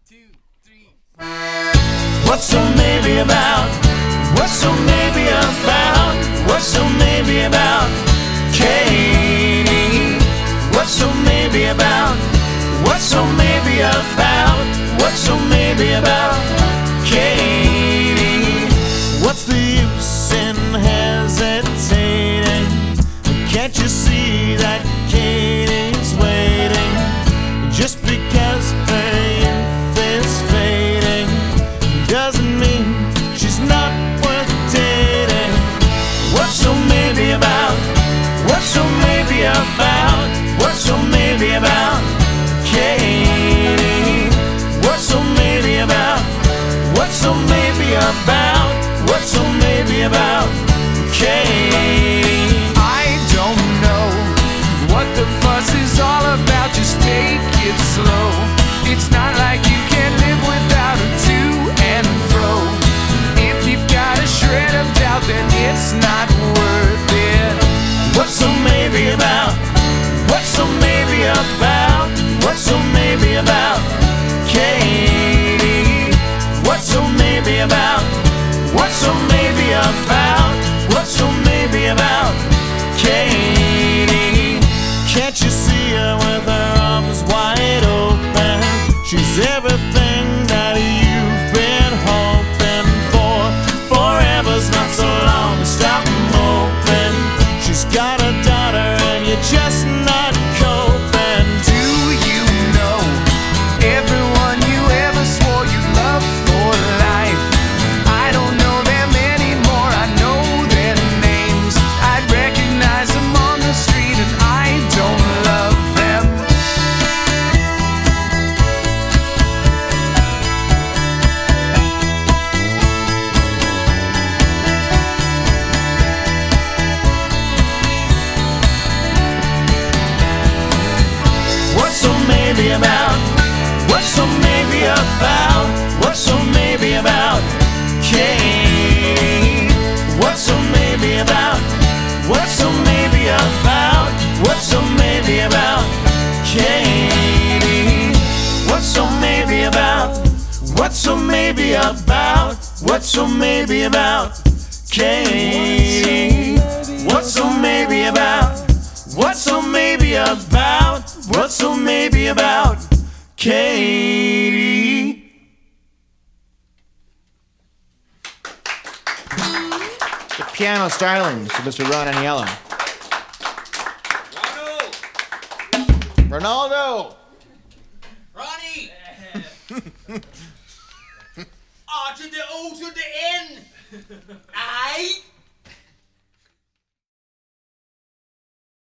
2, 3. What's so maybe about? What's so maybe about? What's so maybe about Katie? What's so maybe about? What's so maybe about? What's so maybe about Katie? What's the use in hesitating? Can't you see that Katie's waiting? Just because her youth is fading doesn't mean she's not worth dating. What's so maybe about? What's so maybe about? What's so maybe about Katie? What's so maybe about? What's so maybe about? What's so maybe about Katie? I don't know what the fuss is all about. Just take it slow. It's not like you can live without a to and fro. If you've got a shred of doubt, then it's not worth it. What's so maybe about? What's so maybe about? What's so maybe about Katie? What's so maybe about? What's so maybe about? What's so maybe about Katie? Can't you see her with her arms wide open? She's everything that you've been hoping for. Forever's not so long, stop moping. She's got a daughter and you're just not coping. Do you know everyone you ever swore you loved for life? I don't know them anymore. I know their names. I'd recognize them on the street, and I don't love them. What's so maybe about? What's so maybe about? What's so maybe about Katie? What's so maybe about? What's so maybe about? What's so maybe about Katie? What's so maybe about? What's so maybe about? What's so maybe about Katie? What's so maybe about? What's so maybe about? What's so maybe about Katie? The piano stylings of Mr. Ron Aniello. Ronaldo! Ronnie! R to the O to the N! Aye?